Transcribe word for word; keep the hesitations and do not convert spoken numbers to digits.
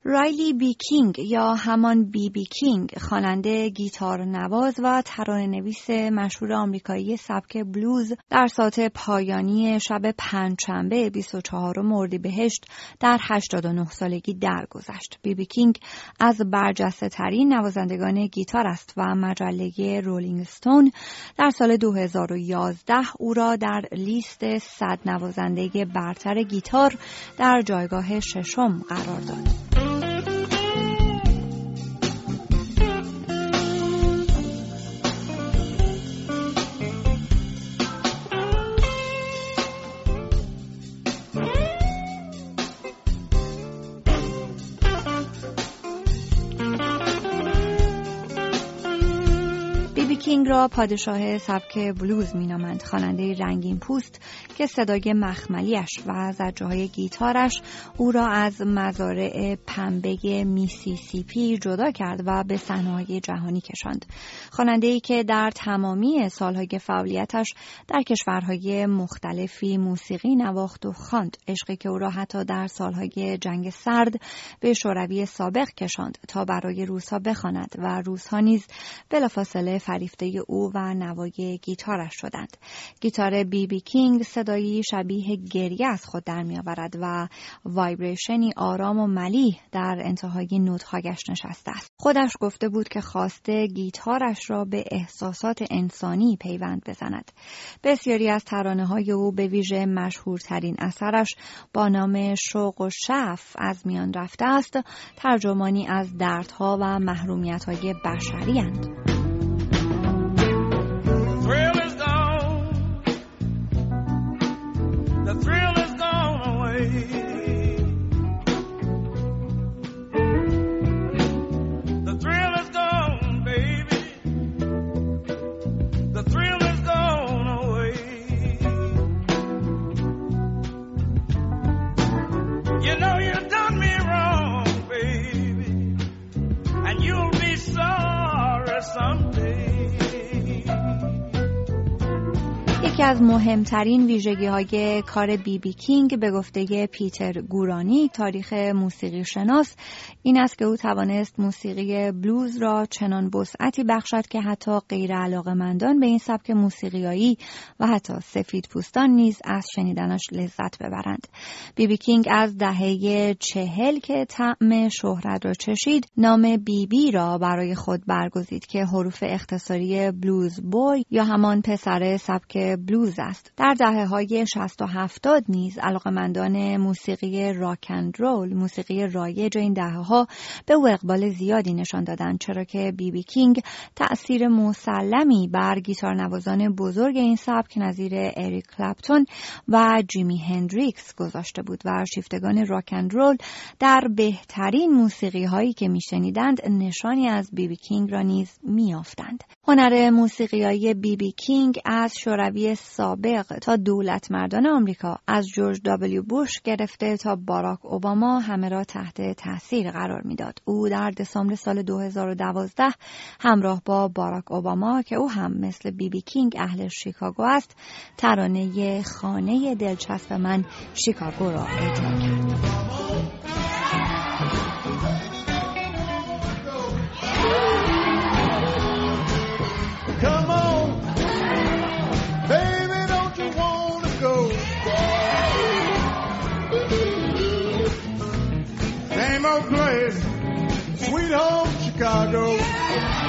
رایلی بی کینگ یا همان بی بی کینگ، خواننده، گیتار نواز و ترانه‌نویس مشهور آمریکایی سبک بلوز، در ساعت پایانی شب پنجشنبه بیست و چهارم اردیبهشت در هشتاد و نه سالگی درگذشت. بی بی کینگ از برجسته‌ترین نوازندگان گیتار است و مجله رولینگ استون در سال دو هزار و یازده او را در لیست صد نوازنده برتر گیتار در جایگاه ششم قرار داد. کینگ را پادشاه سبک بلوز می‌نامند. خواننده رنگین پوست که صدای مخملیش و زجرهای گیتارش او را از مزارع پنبه میسیسیپی جدا کرد و به صحنه‌های جهانی کشاند. خواننده‌ای که در تمامی سالهای فعالیتش در کشورهای مختلفی موسیقی نواخت و خواند، عشقی که او را حتی در سالهای جنگ سرد به شوروی سابق کشاند تا برای روس‌ها بخواند و روس‌ها نیز بلافاصله فریفته او و نوای گیتارش شدند. گیتار بی بی کینگ صدایی شبیه گریه از خود در می آورد و وایبریشنی آرام و ملیح در انتهای نوت‌هایش نشسته است. خودش گفته بود که خواسته گیتارش را به احساسات انسانی پیوند بزند. بسیاری از ترانه‌های او، به ویژه مشهورترین اثرش با نام شوق و شعف از میان رفته است، ترجمانی از دردها و محرومیت‌های بشری اند. The thrill is gone away. The thrill is gone, baby. The thrill is gone away. You know you done me wrong, baby, and you'll be sorry someday. یکی از مهمترین ویژگی‌های کار بی بی کینگ به گفته پیتر گورانی، تاریخ موسیقی شناس، این است که او توانست موسیقی بلوز را چنان وسعتی بخشد که حتی غیر علاقه‌مندان به این سبک موسیقیایی و حتی سفید پوستان نیز از شنیدنش لذت ببرند. بی بی کینگ از دهه چهل که طعم شهرت را چشید، نام بی بی را برای خود برگزید که حروف اختصاری بلوز بوی یا همان پسر سبک بلوز است. در دهه‌های شصت و هفتاد نیز علاقه‌مندان موسیقی راک اند رول، موسیقی رایج این دهه‌ها، به او اقبال زیادی نشان دادند، چرا که بی بی کینگ تأثیر مسلمی بر گیتارنوازان بزرگ این سبک نظیر اریک کلپتون و جیمی هندریکس گذاشته بود و شیفتگان راک اند رول در بهترین موسیقی‌هایی که می‌شنیدند نشانی از بی بی کینگ را نیز می‌یافتند. هنر موسیقیایی بی بی کینگ از شوروی سابق تا دولت مردان آمریکا، از جورج دابلیو بوش گرفته تا باراک اوباما، همه را تحت تاثیر قرار میداد. او در دسامبر سال دو هزار و دوازده همراه با باراک اوباما که او هم مثل بی بی کینگ اهل شیکاگو است، ترانه خانه دلچسب من شیکاگو را اجرا کرد. Come on, baby, don't you wanna go? Same old place, sweet home Chicago.